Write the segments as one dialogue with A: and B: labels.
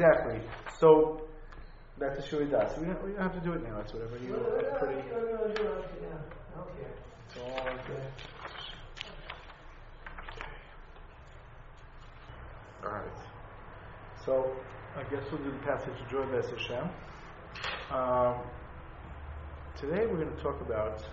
A: exactly. So that's the Shuri Das. We don't have to do it now. It's whatever you pretty.
B: Okay.
A: It's all good. All right. So I guess we'll do the passage of Joy Ves Hashem. Today we're going to talk about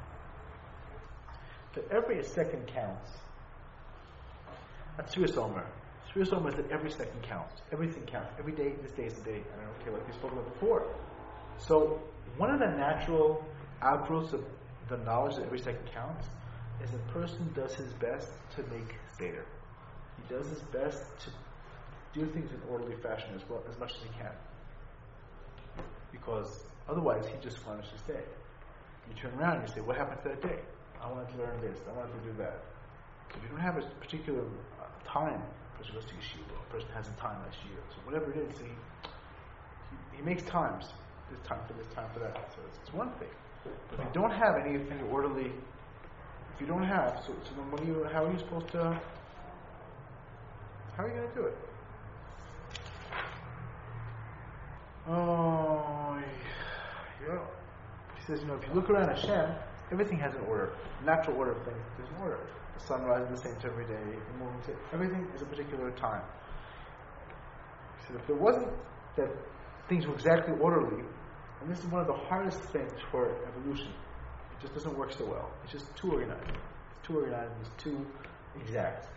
A: that every second counts. That's Sfiras Omer. Sfiras Omer is that every second counts. Everything counts. Every day, this day is the day. I don't care like we spoke about before. So one of the natural outgrowths of the knowledge that every second counts is a person does his best to make Seder. He does his best to do things in orderly fashion as much as he can. Because otherwise he just finishes his day. You turn around and you say, what happened to that day? I wanted to learn this, I wanted to do that. If you don't have a particular time, a person goes to yeshiva, a person hasn't time last year, so whatever it is, he makes times. There's time for this, time for that. So it's one thing. But if you don't have any orderly, if you don't have, so then how are you supposed to, how are you going to do it? Oh, yeah. He says, if you look around Hashem, everything has an order. Natural order of things. There's an order. The sun rises the same time every day. The moon, everything is a particular time. He said, if there wasn't that things were exactly orderly, and this is one of the hardest things for evolution. It just doesn't work so well. It's just too organized. It's too organized. It's too exact.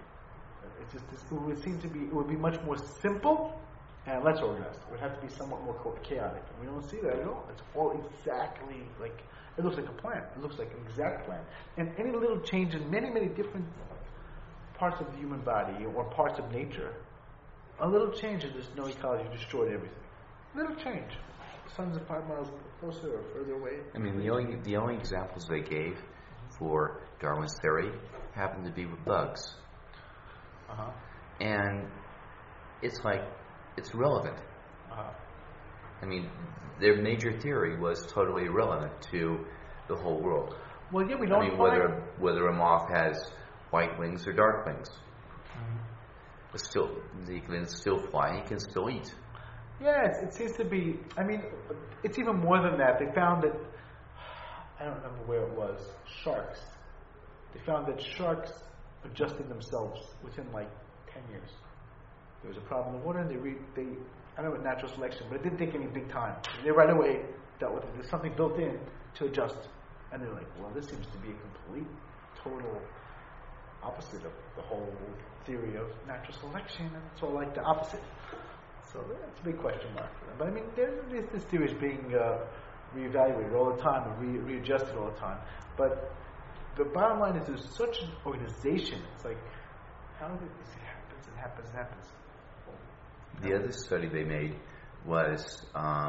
A: It would be much more simple and less organized. It would have to be somewhat more chaotic. And we don't see that at all. It's all exactly like, it looks like a plan. It looks like an exact plan. And any little change in many, many different parts of the human body or parts of nature, a little change in this no ecology destroyed everything. Little change. The sun's 5 miles closer or further away.
C: I mean, the only examples they gave for Darwin's theory happened to be with bugs.
A: Uh-huh.
C: And it's like, it's irrelevant.
A: Uh-huh.
C: I mean, their major theory was totally irrelevant to the whole world.
A: Well, yeah, we don't
C: whether a moth has white wings or dark wings.
A: Mm-hmm.
C: But still, he can still fly, he can still eat.
A: Yes, it seems to be, I mean, it's even more than that. They found that, I don't remember where it was, sharks. They found that sharks adjusted themselves within like 10 years. There was a problem in the water, and they I don't know about natural selection, but it didn't take any big time. They right away dealt with it. There's something built in to adjust. And they're like, well, this seems to be a complete, total opposite of the whole theory of natural selection, and it's all like the opposite. So that's a big question mark for them. But I mean, this theory is being reevaluated all the time and readjusted all the time. But the bottom line is there's such an organization. It's like, how did this happens?
C: The other study they made was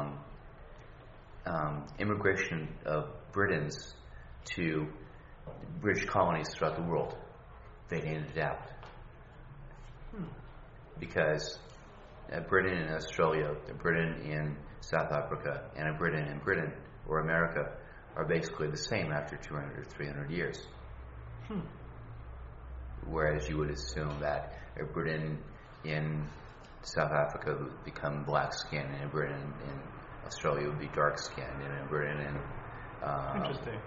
C: immigration of Britons to British colonies throughout the world. They didn't adapt. Because a Briton in Australia, a Briton in South Africa, and a Briton in Britain or America are basically the same after 200 or 300 years. Whereas you would assume that a Briton in South Africa would become black skinned, and a Briton in Australia would be dark skinned, and a Briton in
A: interesting.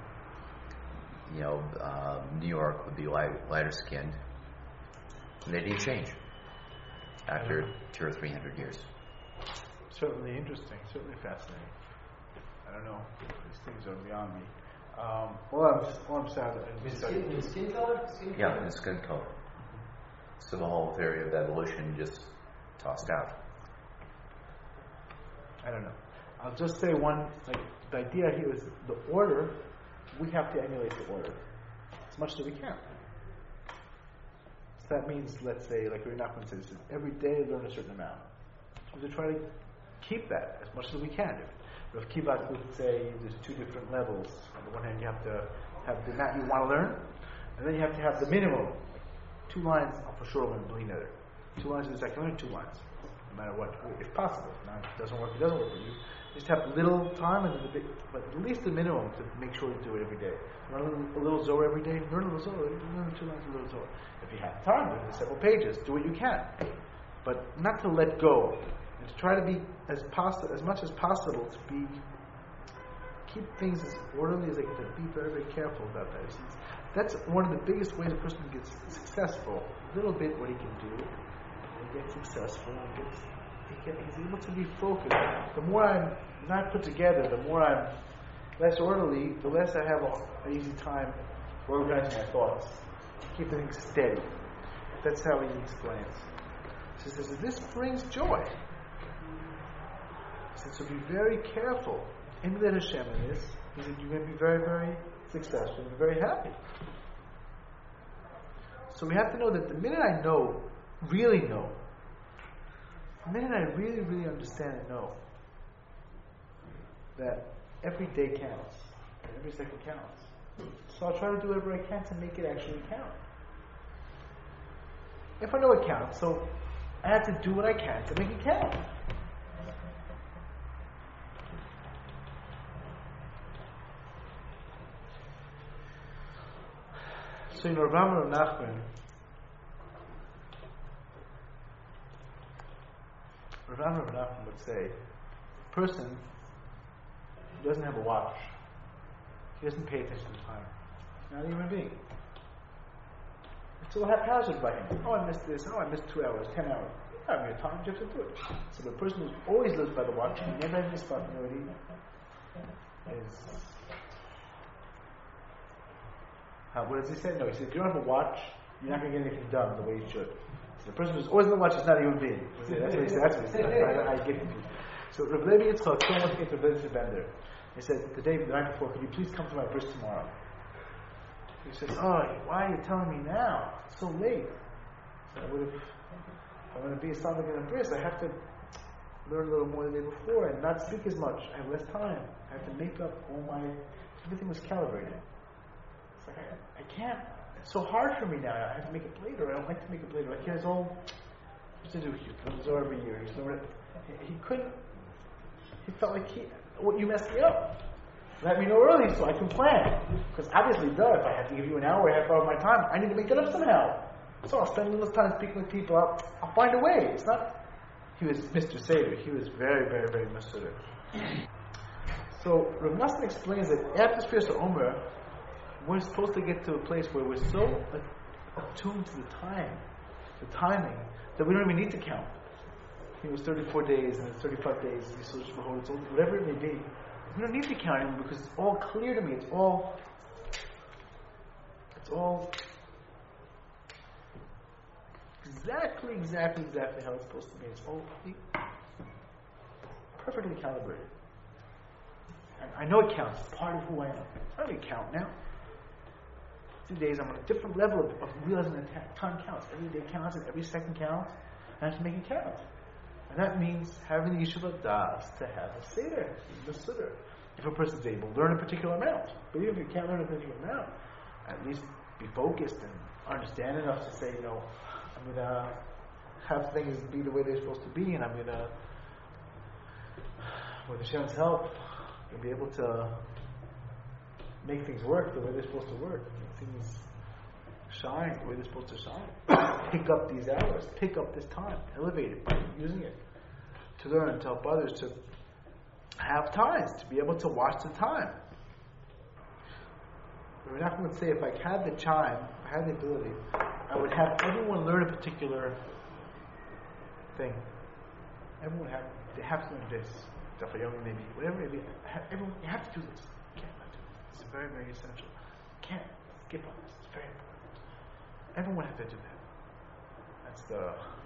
C: New York would be lighter skinned. And they didn't change after 200 or 300 years.
A: Certainly interesting, certainly fascinating. I don't know. These things are beyond me. I'm sad.
B: In skin color?
C: Yeah, in skin color. So the whole theory of evolution just tossed out.
A: I don't know. I'll just say the idea here is the order, we have to emulate the order as much as we can. So that means, let's say, like Rabbi Nachman says, every day learn a certain amount. So to try to keep that as much as we can. If Kivat would say there's two different levels. On the one hand, you have to have the amount you want to learn, and then you have to have the minimum. Like 2 lines, for sure, I'm going to 2 lines is I can learn 2 lines, no matter what, if possible. Now, if it doesn't work for you. Just have little time, but at least the minimum to make sure you do it every day. Learn a little Zohar every day. Learn a little Zohar. Learn 2 lines of little Zohar. If you have time, learn several pages. Do what you can, but not to let go and to try to be as much as possible to keep things as orderly as they can. To be very, very careful about that. That's one of the biggest ways a person gets successful. A little bit what he can do, and he gets successful, and he's able to be focused. The more I'm not put together, the more I'm less orderly, the less I have an easy time organizing my thoughts. Keep things steady. That's how he explains. He says, this brings joy. He says, so be very careful. Emulate Hashem in this. He said, you're going to be very, very successful and very happy. So we have to know that the minute I really know, the minute I really, really understand and know that every day counts, and every second counts. So I'll try to do whatever I can to make it actually count. If I know it counts, so I have to do what I can to make it count. So Rav Nachman would say, a person who doesn't have a watch, he doesn't pay attention to time. He's not a human being. It's all haphazard by him. Oh, I missed this. Oh, I missed 2 hours, 10 hours. You don't have your time, you have to do it. So the person who always lives by the watch, he never has any spontaneity, is... what does he say? No, he said, if you don't have a watch, you're not going to get anything done the way you should. So the person who's always on the watch is not a human being. That's what he said. I get confused. So Reb Levi Yitzchak, someone wants to get to Reb Levi Bender. He said, the night before, could you please come to my bris tomorrow? He said, oh, why are you telling me now? It's so late. So if I'm going to be a Samach in a bris, I have to learn a little more the day before and not speak as much. I have less time. I have to make up everything was calibrated. It's like, I can't. It's so hard for me now. I have to make it later. I don't like to make it later. Like, he has all to do. He comes over every year. He couldn't. He felt like you messed me up. Let me know early so I can plan. Because obviously, if I have to give you an hour or half hour of my time, I need to make it up somehow. So I'll spend a little time speaking with people. I'll find a way. It's not. He was Mr. Seder. He was very, very, very Masuder. So Rav Nassim explains that after Sfiras HaOmer, we're supposed to get to a place where we're so attuned to the timing, that we don't even need to count. It was 34 days and it's 35 days, whatever it may be. We don't need to count anymore because it's all clear to me. It's all exactly how it's supposed to be. It's all perfectly calibrated. And I know it counts. It's part of who I am. I don't need to count now. 2 days, I'm on a different level of realizing that time counts. Every day counts and every second counts. And I have to make it count. And that means having the Yeshiva Das to have a Seder, the Siddur. If a person's able to learn a particular amount. But even if you can't learn a particular amount, at least be focused and understand enough to say, I'm going to have things be the way they're supposed to be, and I'm going to, with Hashem's help, be able to make things work the way they're supposed to work. Make things shine the way they're supposed to shine. Pick up these hours. Pick up this time. Elevate it by using it to learn, to help others to have times, to be able to watch the time. We're not going to say if I had the time, if I had the ability, I would have everyone learn a particular thing. Everyone they have to learn this. For young maybe, whatever it may be, everyone, you have to do this. You can't not do this. It's very, very essential. You can't skip on this. It's very important. Everyone has to do that. That's the...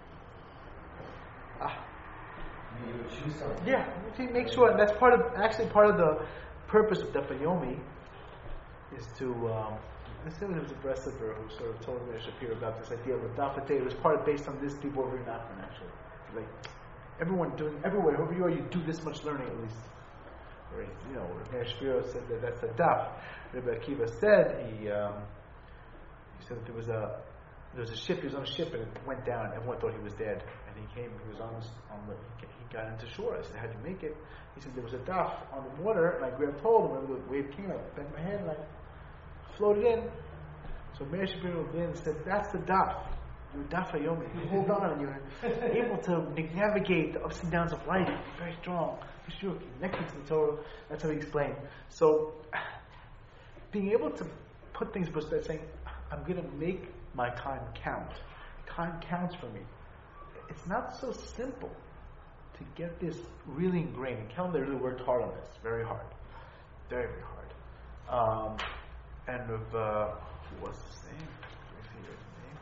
B: You would choose something.
A: Yeah, make sure, and that's part of the purpose of Daf Yomi is to, let's say there was a Breslover who sort of told me Shapiro about this idea of a Daf It was based on this people over in Nachman actually. Like, everyone doing, everywhere, whoever you are, you do this much learning at least. Or, Meir Shapiro said that that's a daf. Rebbe Akiva said, he said that there was a ship, he was on a ship and it went down, everyone thought he was dead. And he got into shore. I said, how'd you make it? He said, there was a daf on the water and I grabbed hold and when the wave came, I bent my head and I floated in. So Meir Shapiro then said, that's the daf. You're Dafa Yomi. You hold on and you're able to navigate the ups and downs of life. You're very strong. You're connected to the Torah. That's how he explained. So, being able to put things in perspective, saying, I'm going to make my time count. Time counts for me. It's not so simple to get this really ingrained. And Kelm, they really worked hard on this. Very hard. Very, very hard. And with, what's his name? Let me see his name.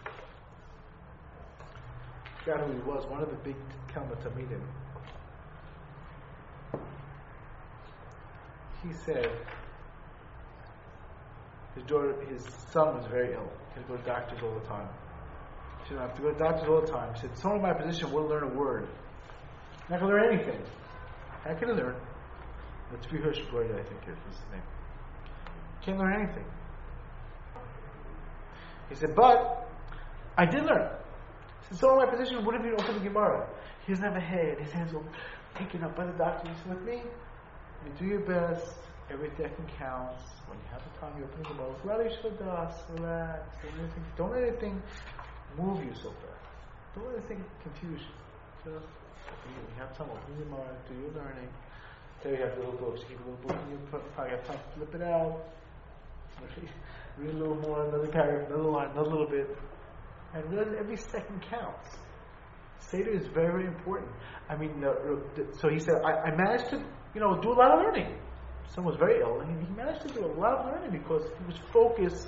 A: I forgot who he was. One of the big Kelm Talmidim. He said his son was very ill. He had to go to doctors all the time. He said, I have to go to doctors all the time. He said, someone in my position wouldn't learn a word. I'm not going to learn anything. How can I learn? That's Hirschberg, I think is his name. Can't learn anything. He said, but I did learn. He said, someone in my position wouldn't even open the Gemara. He doesn't have a head. His hands all taken up by the doctor. He said, with me, you do your best. Every second counts. When you have the time, you open the Gemara. Relax. Don't let anything move you so fast. Don't let anything confuse you. Just you have time, open your mind, do your learning. Say you have little books, keep a little book in your pocket, have time to flip it out. Read a little more, another paragraph, another line, another little bit. And really every second counts. Seder is very, very important. I mean, so he said, I managed to, do a lot of learning. Someone was very ill, and he managed to do a lot of learning because he was focused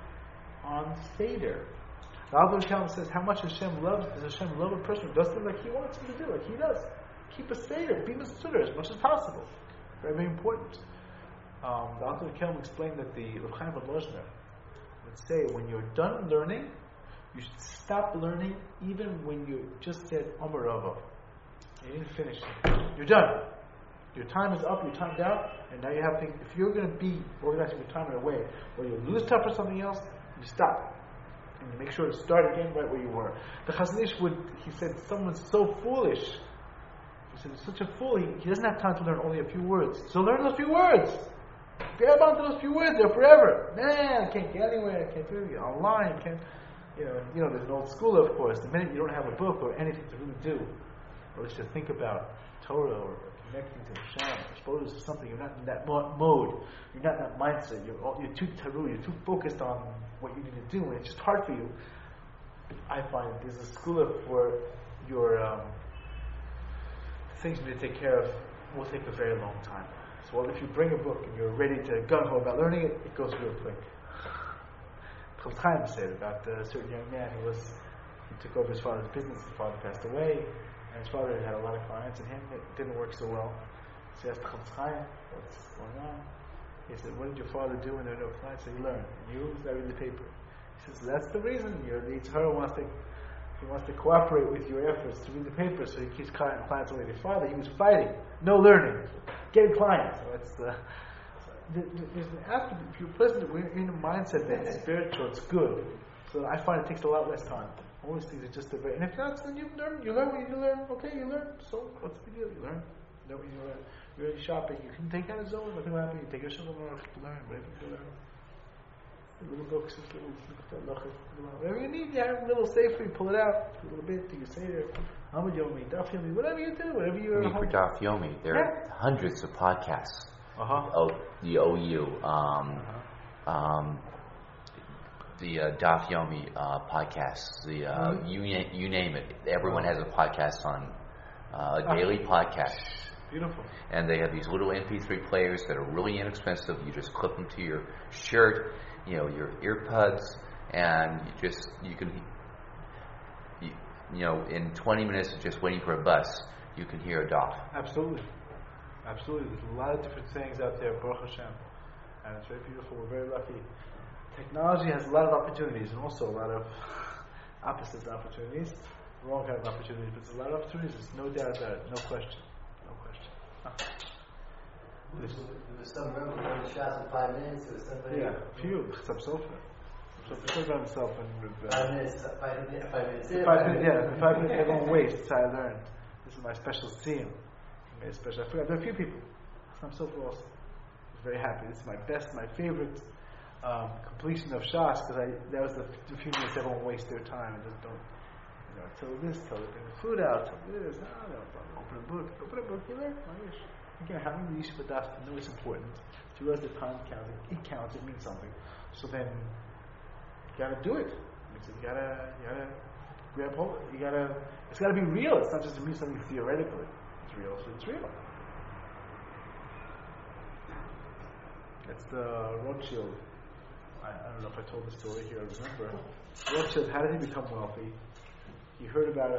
A: on Seder. The Alter Rebbe says, how much does Hashem love a person who does things like he wants him to do, like he does. Keep a Seder, be Mesudar as much as possible. Very, very important. The Alter Rebbe explained that the Rav Chaim Volozhiner would say, when you're done learning, you should stop learning even when you just said Amar Rava. You didn't finish it. You're done. Your time is up, your time's out, and now you have things. If you're going to be organizing your time in a way where you lose time for something else, you stop. And you make sure to start again right where you were. The Chazon Ish he said, someone's so foolish. He said, he's such a fool, he doesn't have time to learn only a few words. So learn those few words. Grab onto those few words, they're forever. Man, I can't get anywhere, I can't do it online, I can't, there's an old school, of course. The minute you don't have a book or anything to really do, or just to think about Torah or connecting to Hashem, exposed to something, you're not in that mode, you're not in that mindset, you're too taru, you're too focused on what you need to do, and it's just hard for you. I find there's a school for your things you need to take care of will take a very long time. So if you bring a book and you're ready to gung-ho about learning it, it goes real quick. Chofetz Chaim said about a certain young man he took over his father's business. His father passed away, and his father had a lot of clients, and him it didn't work so well. So he asked Chofetz Chaim, what's going on? He said, what did your father do when there were no clients? So he learned. And you, I read the paper. He says, that's the reason. The Yitzhak wants to cooperate with your efforts to read the paper, so he keeps clients away. His father, he was fighting, no learning, getting clients. So that's there's an aspect. If you're pleasant, we're in a mindset that it's spiritual, it's good. So I find it takes a lot less time. All these things are just a very. And if not, then you learn. You learn what you need to learn. Okay, you learn. So what's the deal? You learn. You know what you learn. You're already shopping. You can take out a zone. Nothing will happen. You take your shulchan aruch to learn. Whatever you learn. Little books, whatever you need. You have a little safer. You pull it out a little bit. You say there, Amud Yomi, Daf Yomi, whatever you do, whatever you're.
C: For Daf Yomi, there are hundreds of podcasts. The OU, the Daf Yomi podcasts. You name it. Everyone has a podcast on a daily podcast.
A: Beautiful.
C: And they have these little MP3 players that are really inexpensive. You just clip them to your shirt, your earbuds, and you can in 20 minutes of just waiting for a bus, you can hear a daf.
A: Absolutely. There's a lot of different things out there, Baruch Hashem, and it's very beautiful. We're very lucky. Technology has a lot of opportunities, and also a lot of opposites opportunities, wrong kind of opportunities. But there's a lot of opportunities. There's no doubt about it. No question.
B: There was some room for the shots in 5 minutes. There was somebody.
A: Yeah, few. Some sofa. So for sure about himself and
B: 5 minutes. 5 minutes.
A: 5 minutes. Yeah, 5 minutes. Everyone wastes. I learned. This is my special scene. I forgot. There are a few people. Some sofa also. I was very happy. This is my favorite completion of Shas, because that was the few minutes everyone wastes their time and just don't, tell this, tell it, bring the food out, tell this, open a book, you learn. Again, having the yeshiva das to know it's important, to realize the time counts, it counts, it means something. So then, you gotta do it. You gotta grab hold. It's gotta be real. It's not just to mean something theoretically. It's real, so it's real. That's the Rothschild. I don't know if I told the story here. I remember Rothschild. How did he become wealthy? He heard about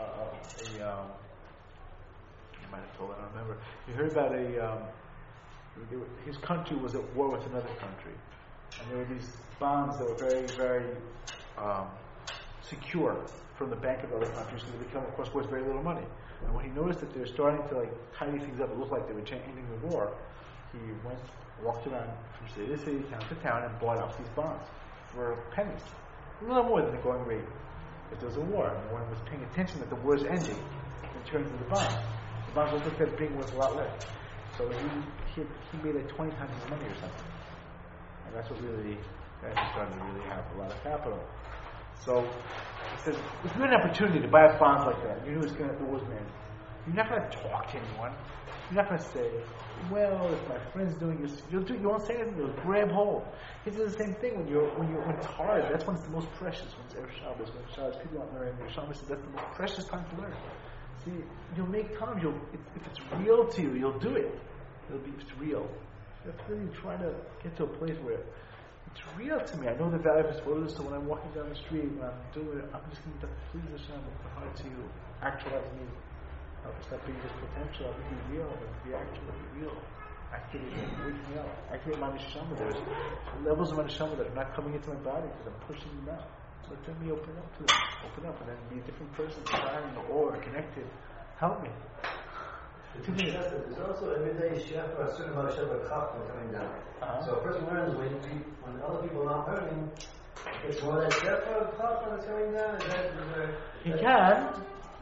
A: I might have told it. I don't remember. He heard about his country was at war with another country, and there were these bonds that were very, very secure from the bank of other countries. So they become, of course, worth very little money. And when he noticed that they were starting to tidy things up, it looked like they were ending the war. He walked around from city to city, town to town, and bought up these bonds for pennies, a little more than the going rate. If there was a war, and no one was paying attention that the war is ending, in terms of the bonds. The bonds looked like being worth a lot less. So he made 20 times his money or something, and that's what really started to really have a lot of capital. So he says, if you had an opportunity to buy a bond like that, you knew it was man. You're not going to talk to anyone. You're not going to say, well, if my friend's doing this, you won't say anything. You'll grab hold. It's the same thing when it's hard. That's when it's the most precious. When it's Erev Shabbos, when it's Shabbos, people aren't learning. Shabbos says that's the most precious time to learn. See, you'll make time. If it's real to you, you'll do it. It's real. You have to really try to get to a place where it's real to me. I know the value of His word, so when I'm walking down the street, when I'm doing it, I'm just going to please Hashem with my heart to actualize me. Stop being just potential. I'll be real. I'll be actual. Be real. Activate me out. Activate my neshama. There's levels of my neshama that are not coming into my body because I'm pushing them out. So let me open up to them. Open up and then be a different person, desiring or connected. Help me.
B: There's also every day Shefa, a certain amount of Shefa Chachma coming down. So a person learns when other people are not learning, it's more that Shefa Chachma that's coming down.
A: He can.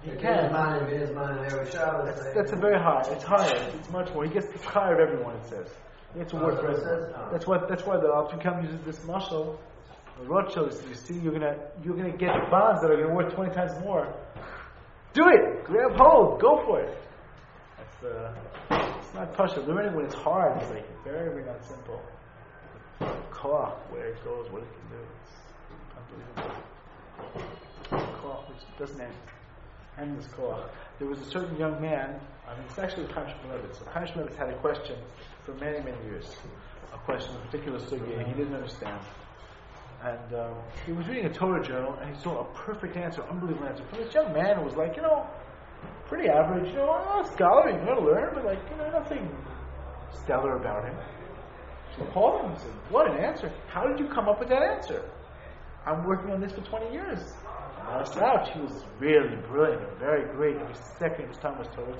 A: That's a very high. It's higher. It's much more. He gets the higher of everyone. It says. It's a word for everyone. That's why the Alpha uses this muscle. The Rothschild. You see, you're gonna get bonds that are gonna worth 20 times more. Do it. Grab hold. Go for it. It's not pasha. Learning when it's hard is like very, very not simple. Koach, where it goes, what it can do. It's unbelievable. Koach, which doesn't end. Endless koach. There was a certain young man. It's actually Chaim Shmulevitz. So Chaim Shmulevitz had a question for many, many years. A question, a particular sugya, and he didn't understand. And he was reading a Torah journal, and he saw a perfect answer, unbelievable answer from this young man who was like, pretty average, scholar, you got to learn, but nothing stellar about him. So he called him and said, what an answer. How did you come up with that answer? I'm working on this for 20 years. Not a slouch. He was really brilliant and very great. Every second of his time was Torah.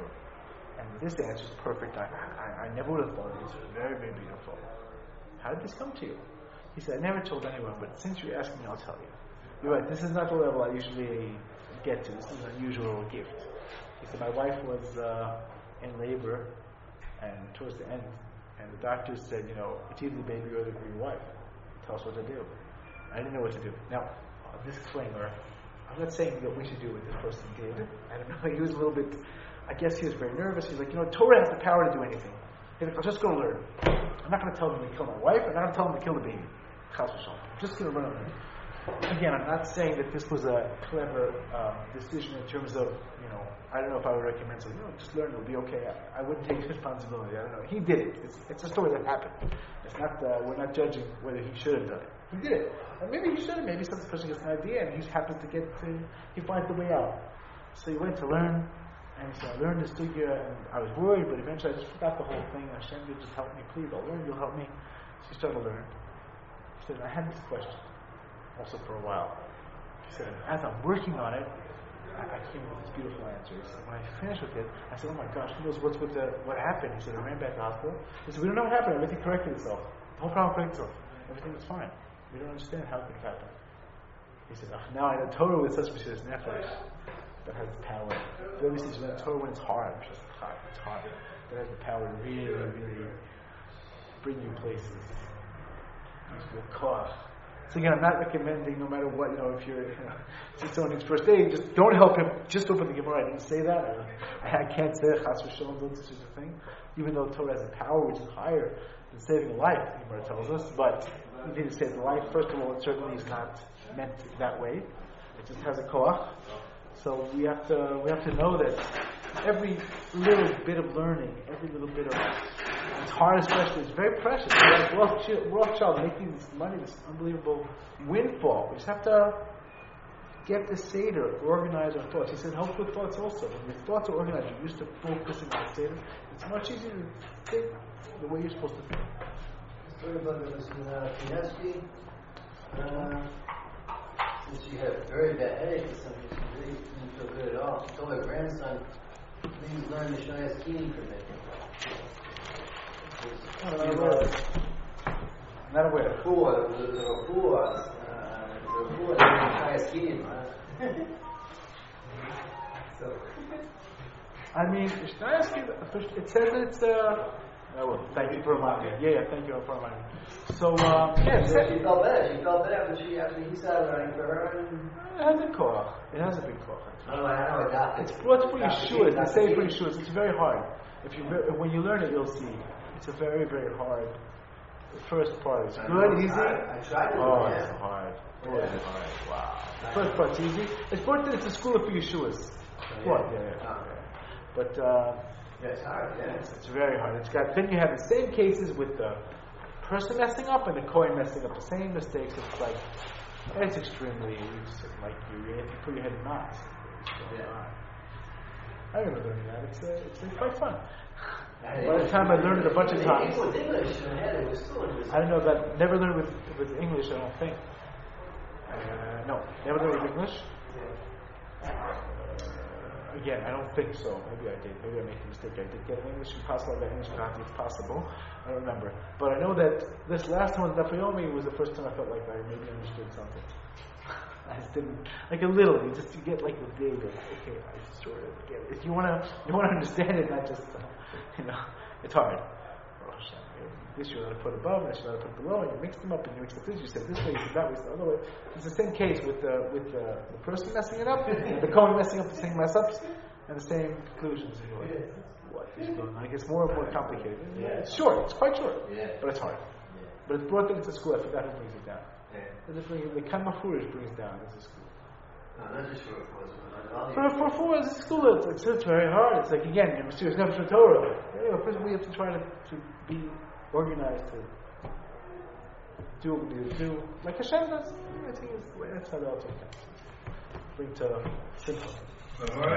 A: And this answer is perfect. I never would have thought of this. It was very, very beautiful. How did this come to you? He said, I never told anyone, but since you're asking me, I'll tell you. You're right, this is not the level I usually get to. This is an unusual gift. He said, my wife was in labor, and towards the end, and the doctor said, it's either the baby or your wife. Tell us what to do. I didn't know what to do. Now, disclaimer, I'm not saying that we should do what this person did. I don't know, he was a little bit, I guess he was very nervous. He's like, Torah has the power to do anything. He's like, I'll just go learn. I'm not going to tell them to kill my wife. I'm not going to tell them to kill the baby. I'm just going to learn. Again, I'm not saying that this was a clever decision in terms of, I don't know if I would recommend something. Just learn, it'll be okay. I wouldn't take responsibility. I don't know. He did it. It's a story that happened. It's not. We're not judging whether he should have done it. He did it. And maybe he should have. Maybe some person gets an idea and he happens to he finds the way out. So he went to learn, and he said, I learned this sugya, and I was worried, but eventually I just forgot the whole thing. Hashem, you just help me, please. I'll learn, you'll help me. So he started to learn. He said, I had this question also for a while. He said, as I'm working on it, I came up with this beautiful answer. He said, when I finished with it, I said, oh my gosh, who knows what happened? He said, I ran back to the hospital. He said, we don't know what happened. Everything corrected itself. The whole problem corrected itself. Everything was fine. We don't understand how things happen. He said, now I know Torah with such as nefesh that has the power. The other says, Torah when it's hard, it's hard. That has the power to really, really bring you places. So again, I'm not recommending, no matter what, if you're, see someone needs first aid, just don't help him. Just open the Gemara. I didn't say that. I can't say Chas v'Shalom, don't do such a thing. Even though Torah has a power which is higher than saving a life, the Gemara tells us. But you need to save the life. First of all, it certainly is not meant that way. It just has a koach. So we have to know that every little bit of learning, every little bit of it's hard, especially, it's very precious. Like Rothschild making this money, this unbelievable windfall. We just have to get the Seder, organize our thoughts. He said, help with thoughts also. When your thoughts are organized, you're used to focusing on the Seder. It's much easier to think the way you're supposed to think.
B: Story about this Pineski. Since she had a very bad headache or something, she really didn't feel good at all. She told her grandson, please learn the Shaya skiing from me.
A: Not aware.
B: The Refuah Shaya skiing. So.
A: I mean, it says it's thank you for reminding me. Yeah, thank you for reminding me. So,
B: she felt better. She felt better after he started running for her.
A: It has a koach. It has a big koach.
B: I know it.
A: It's brought for Yeshuas. They say for Yeshuas. It's very hard. When you learn it, you'll see. It's a very, very hard. The first part is good, easy.
B: I tried it.
A: Oh, it's hard. Oh, it's hard. Wow. The first part's easy. It's brought that it's a school for Yeshuas. Yeah. But
B: it's hard. Yeah.
A: It's very hard. Then you have the same cases with the person messing up and the Kohen messing up. The same mistakes. It's extremely like you have to put your head in knots. I remember learning that. It's quite fun. By the time I learned it a bunch of times. I don't know about. Never learned with English. I don't think. No, never learned with English. Again, I don't think so. Maybe I did. Maybe I made a mistake. I did get an English impossible. I got English copy. It's possible. I don't remember. But I know that this last one with Napoyomi was the first time I felt like I maybe understood something. I just didn't, like a little. You get like the day. Okay, I sort of get it. If you want to understand it, not just it's hard. This you want to put above, and this you want to put below, and you mix them up, and you mix the this. You say this way, you say that way, you say the other way. It's the same case with the person messing it up, and the Kohen messing up the same mess ups, and the same conclusions. And you're like, what is going on? It gets more and more complicated. Yeah. It's short. It's quite short, but it's hard. But it's brought into school. I forgot who brings it down. The Kamafurish brings down as a school.
B: No, not just
A: for four as a school, it's very hard. It's like again, you're serious enough for Torah. First we have to try to be organized to do what we need to do, like Hashem does. I think that's how the ultimate comes. Bring to simple.